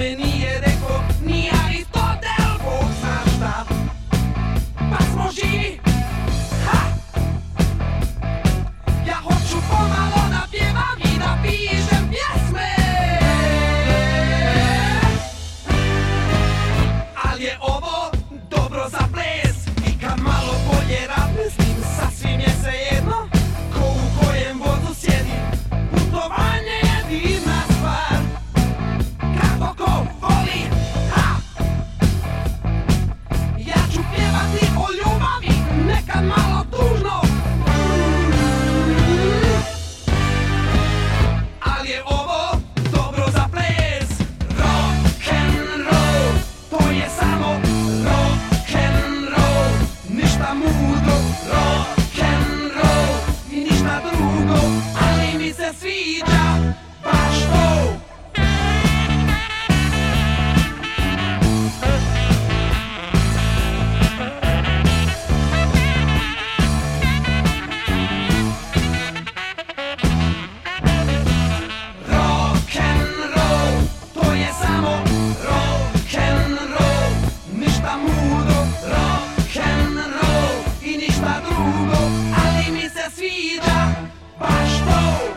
tome nije rekao ni Aristotel, Bog zna šta. Pa smo živi, ha! Ja hoću pomalo da pjevam i da pišem pjesme, al je ovo dobro za ples. I kad malo bolje razmislim, sasvim je svejedno ko u kojem vozu sjedim. Putovanje je divna stvar, kako ko voli, ha! Ja ću pjevati o ljubavi, nekad malo tužno, al je ovo dobro za ples. Rock'n'roll, to je samo rock'n'roll, ništa mudro. Rock'n'roll i ništa drugo, ali mi se sviđa baš to. Rock'n'roll, to je samo rock'n'roll, ništa mudro. Rock'n'roll i ništa drugo, ali mi se sviđa baš to.